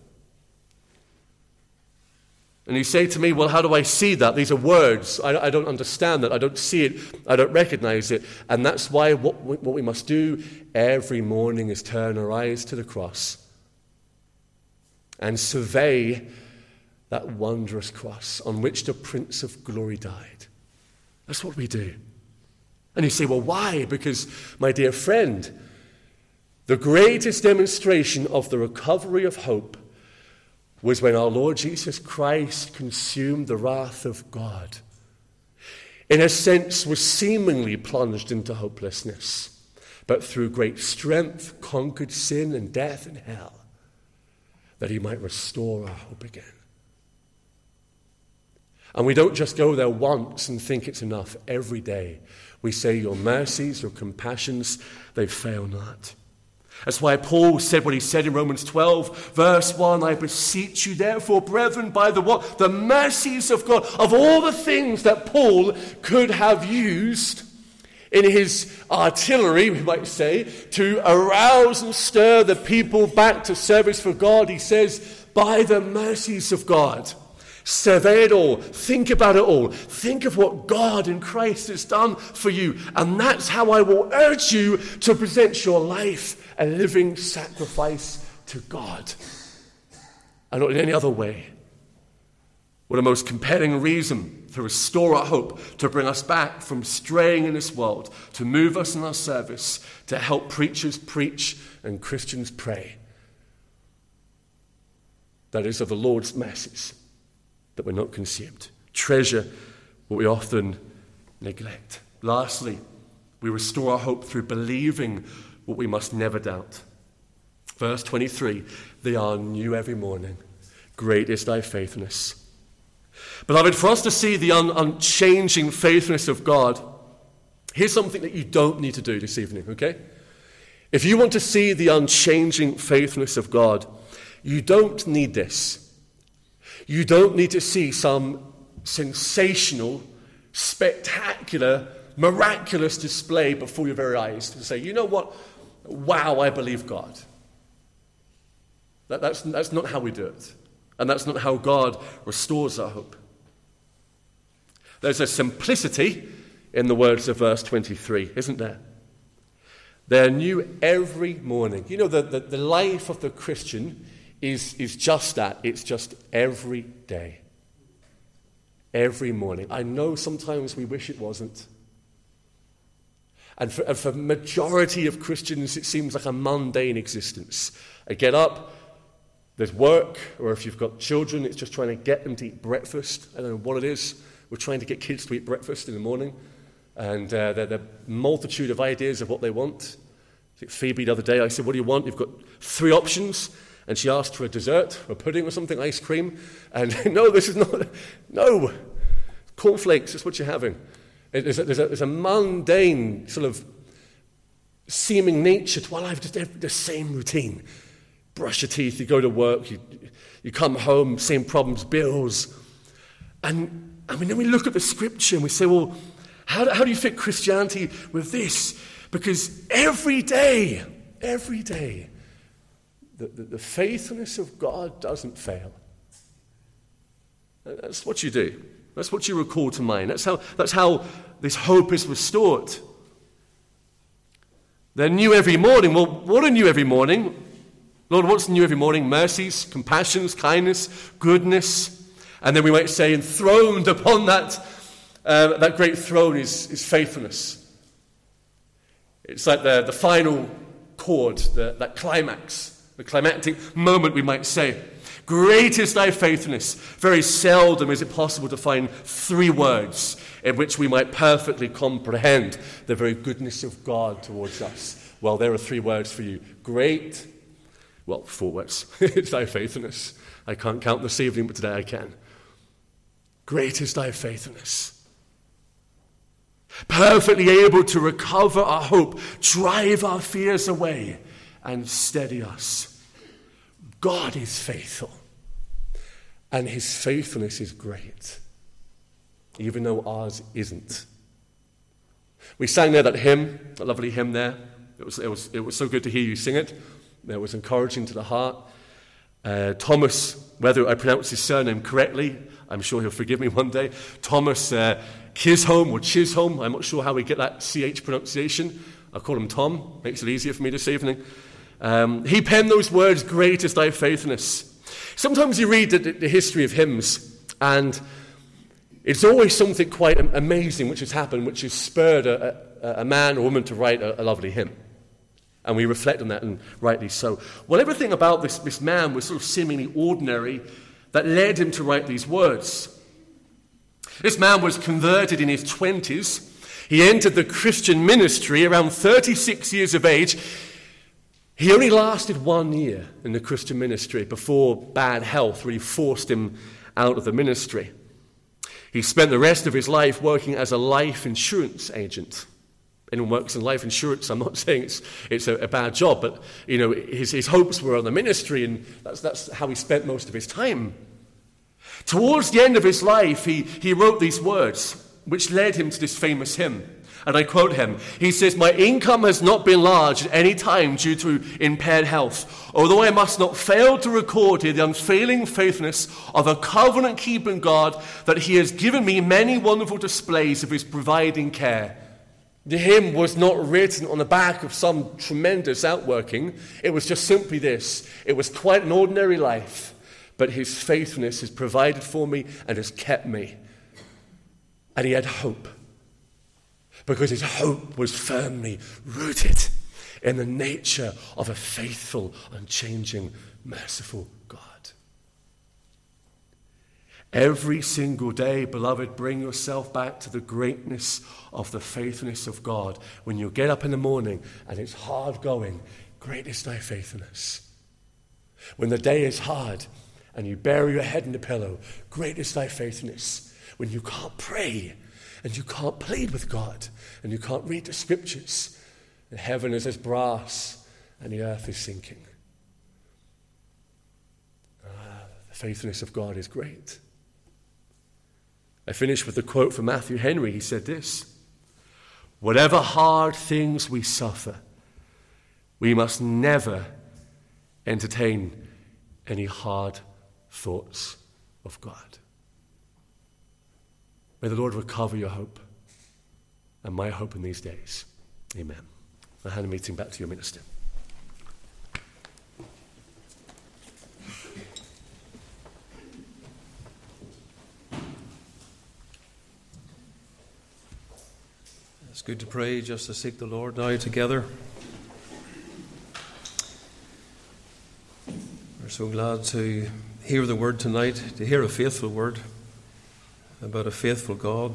And you say to me, well, how do I see that? These are words. I don't understand that. I don't see it. I don't recognize it. And that's why what we must do every morning is turn our eyes to the cross and survey that wondrous cross on which the Prince of Glory died. That's what we do. And you say, well, why? Because, my dear friend, the greatest demonstration of the recovery of hope was when our Lord Jesus Christ consumed the wrath of God. In a sense, was seemingly plunged into hopelessness, but through great strength conquered sin and death and hell, that he might restore our hope again. And we don't just go there once and think it's enough. Every day we say, your mercies, your compassions, they fail not. That's why Paul said what he said in Romans 12, verse 1, I beseech you therefore, brethren, by the what? The mercies of God. Of all the things that Paul could have used in his artillery, we might say, to arouse and stir the people back to service for God, he says, by the mercies of God. Survey it all. Think about it all. Think of what God in Christ has done for you. And that's how I will urge you to present your life a living sacrifice to God. And not in any other way. What a most compelling reason to restore our hope, to bring us back from straying in this world, to move us in our service, to help preachers preach and Christians pray. That is, of the Lord's masses, that we're not consumed. Treasure what we often neglect. Lastly, we restore our hope through believing what we must never doubt. Verse 23, they are new every morning. Great is thy faithfulness. Beloved, for us to see the unchanging faithfulness of God, here's something that you don't need to do this evening, okay? If you want to see the unchanging faithfulness of God, you don't need this. You don't need to see some sensational, spectacular, miraculous display before your very eyes to say, you know what? Wow, I believe God. That's not how we do it. And that's not how God restores our hope. There's a simplicity in the words of verse 23, isn't there? They're new every morning. You know, the life of the Christian is just that. It's just every day. Every morning. I know sometimes we wish it wasn't. And for the majority of Christians, it seems like a mundane existence. I get up, there's work, or if you've got children, it's just trying to get them to eat breakfast. I don't know what it is. We're trying to get kids to eat breakfast in the morning. And there are a multitude of ideas of what they want. I think Phoebe the other day, I said, what do you want? You've got 3 options. And she asked for a dessert, or pudding or something, ice cream. And no, this is not, no. Cornflakes, that's what you're having. There's a mundane sort of seeming nature to our life, just the same routine. Brush your teeth, you go to work, you come home, same problems, bills. And I mean, then we look at the scripture and we say, well, how do you fit Christianity with this? Because every day, the faithfulness of God doesn't fail. That's what you do. That's what you recall to mind. That's how this hope is restored. They're new every morning. Well, what are new every morning? Lord, what's new every morning? Mercies, compassions, kindness, goodness. And then we might say, enthroned upon that great throne is faithfulness. It's like the final chord, that climax, the climactic moment, we might say. Great is thy faithfulness. Very seldom is it possible to find 3 words in which we might perfectly comprehend the very goodness of God towards us. Well, there are 3 words for you. Great, well, 4 words. It's thy faithfulness. I can't count this evening, but today I can. Great is thy faithfulness. Perfectly able to recover our hope, drive our fears away, and steady us. God is faithful, and his faithfulness is great, even though ours isn't. We sang there that hymn, that lovely hymn there. It was so good to hear you sing it. It was encouraging to the heart. Thomas, whether I pronounce his surname correctly, I'm sure he'll forgive me one day. Thomas Chisholm or Chisholm, I'm not sure how we get that CH pronunciation. I'll call him Tom, makes it easier for me this evening. He penned those words, great is thy faithfulness. Sometimes you read the history of hymns, and it's always something quite amazing which has happened, which has spurred a man or woman to write a lovely hymn. And we reflect on that, and rightly so. Well, everything about this man was sort of seemingly ordinary that led him to write these words. This man was converted in his 20s. He entered the Christian ministry around 36 years of age. He only lasted 1 year in the Christian ministry before bad health really forced him out of the ministry. He spent the rest of his life working as a life insurance agent. Anyone works in life insurance, I'm not saying it's a bad job, but you know his hopes were on the ministry, and that's how he spent most of his time. Towards the end of his life, he wrote these words, which led him to this famous hymn. And I quote him. He says, "My income has not been large at any time due to impaired health, although I must not fail to record here the unfailing faithfulness of a covenant-keeping God, that he has given me many wonderful displays of his providing care." The hymn was not written on the back of some tremendous outworking. It was just simply this. It was quite an ordinary life, but his faithfulness has provided for me and has kept me. And he had hope, because his hope was firmly rooted in the nature of a faithful, unchanging, merciful God. Every single day, beloved, bring yourself back to the greatness of the faithfulness of God. When you get up in the morning and it's hard going, great is thy faithfulness. When the day is hard and you bury your head in the pillow, great is thy faithfulness. When you can't pray and you can't plead with God and you can't read the scriptures, and heaven is as brass and the earth is sinking. The faithfulness of God is great. I finish with a quote from Matthew Henry. He said this: "Whatever hard things we suffer, we must never entertain any hard thoughts of God." May the Lord recover your hope and my hope in these days. Amen. I hand the meeting back to your minister. It's good to pray, just to seek the Lord now together. We're so glad to hear the word tonight, to hear a faithful word about a faithful God.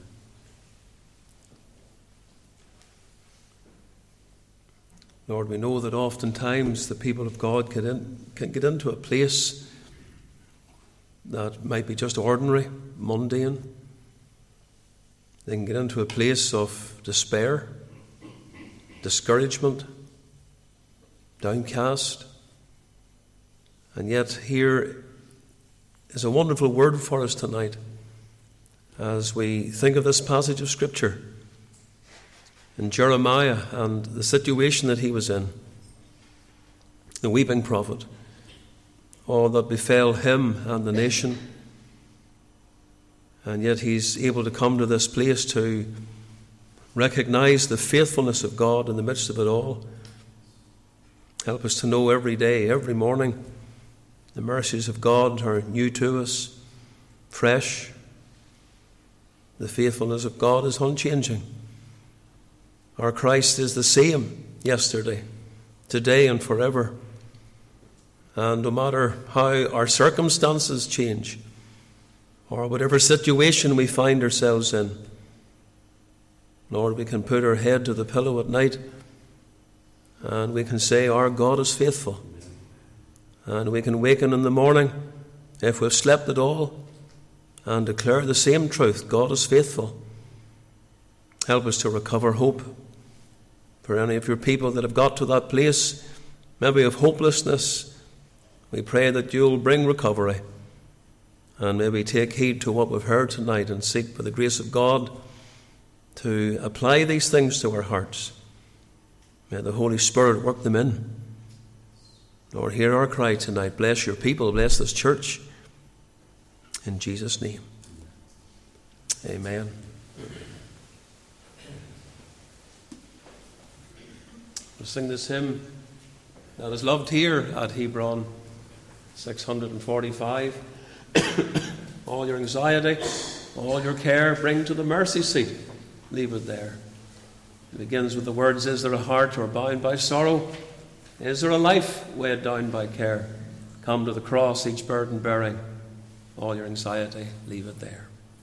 Lord, we know that oftentimes the people of God can get into a place that might be just ordinary, mundane. They can get into a place of despair, discouragement, downcast. And yet here is a wonderful word for us tonight as we think of this passage of Scripture in Jeremiah and the situation that he was in, the weeping prophet, all that befell him and the nation. And yet he's able to come to this place to recognize the faithfulness of God in the midst of it all. Help us to know every day, every morning, the mercies of God are new to us, fresh. The faithfulness of God is unchanging. Our Christ is the same yesterday, today, and forever. And no matter how our circumstances change, or whatever situation we find ourselves in, Lord, we can put our head to the pillow at night and we can say, our God is faithful. And we can waken in the morning, if we've slept at all, and declare the same truth: God is faithful. Help us to recover hope. For any of your people that have got to that place, maybe of hopelessness, we pray that you'll bring recovery. And may we take heed to what we've heard tonight and seek, by the grace of God, to apply these things to our hearts. May the Holy Spirit work them in. Lord, hear our cry tonight. Bless your people. Bless this church. In Jesus' name. Amen. We'll sing this hymn that is loved here at Hebron, 645. All your anxiety, all your care, bring to the mercy seat. Leave it there. It begins with the words, is there a heart or bound by sorrow? Is there a life weighed down by care? Come to the cross, each burden bearing. All your anxiety, leave it there.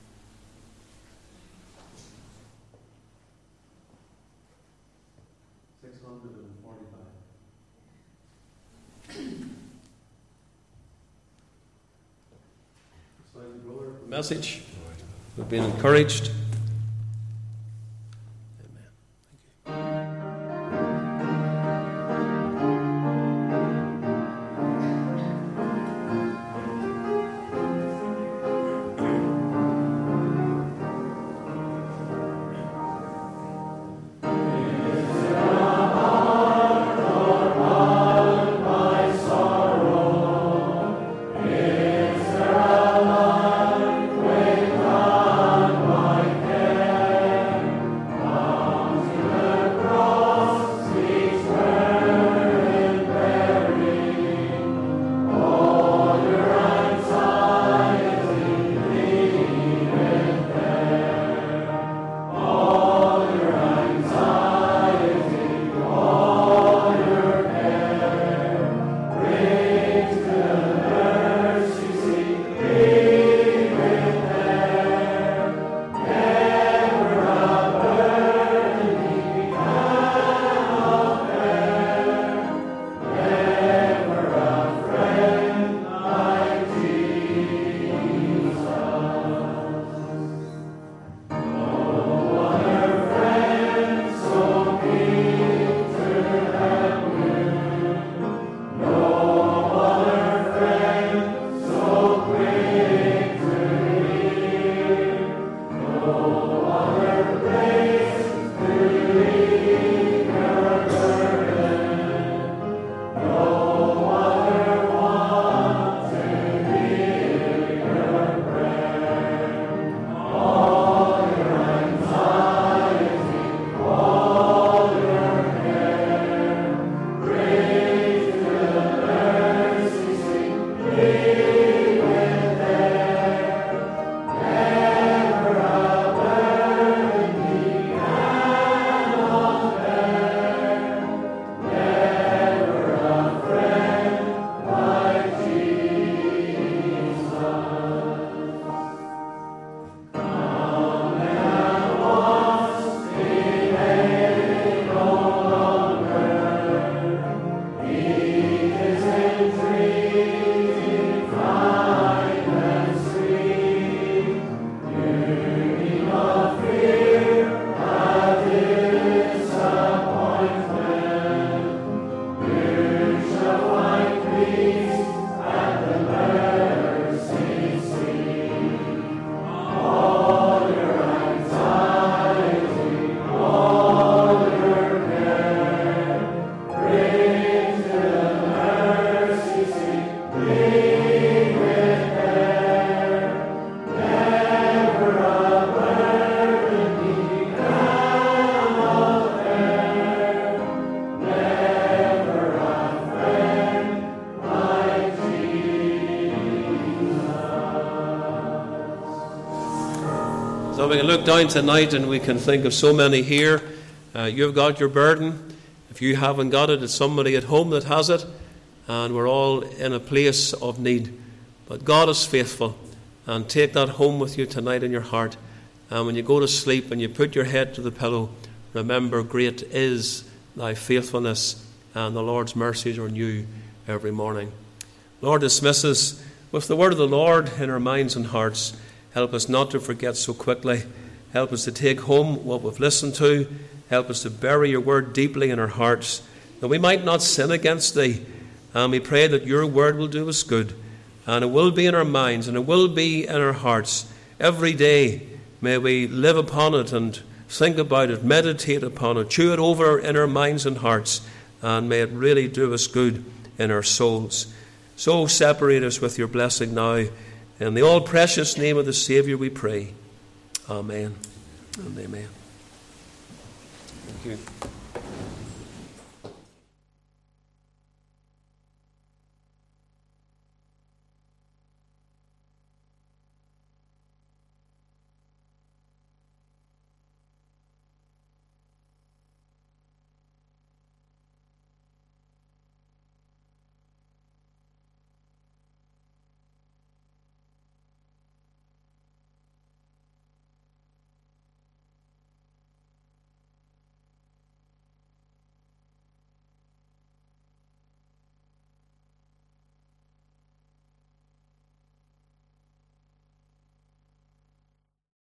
Message. We've been encouraged. Now we can look down tonight and we can think of so many here. You've got your burden. If you haven't got it, it's somebody at home that has it. And we're all in a place of need. But God is faithful. And take that home with you tonight in your heart. And when you go to sleep and you put your head to the pillow, remember, great is thy faithfulness, and the Lord's mercies are new every morning. Lord, dismiss us with the word of the Lord in our minds and hearts. Help us not to forget so quickly. Help us to take home what we've listened to. Help us to bury your word deeply in our hearts, that we might not sin against thee. And we pray that your word will do us good. And it will be in our minds, and it will be in our hearts. Every day may we live upon it and think about it, meditate upon it, chew it over in our minds and hearts, and may it really do us good in our souls. So separate us with your blessing now. In the all-precious name of the Saviour we pray. Amen and amen. Thank you.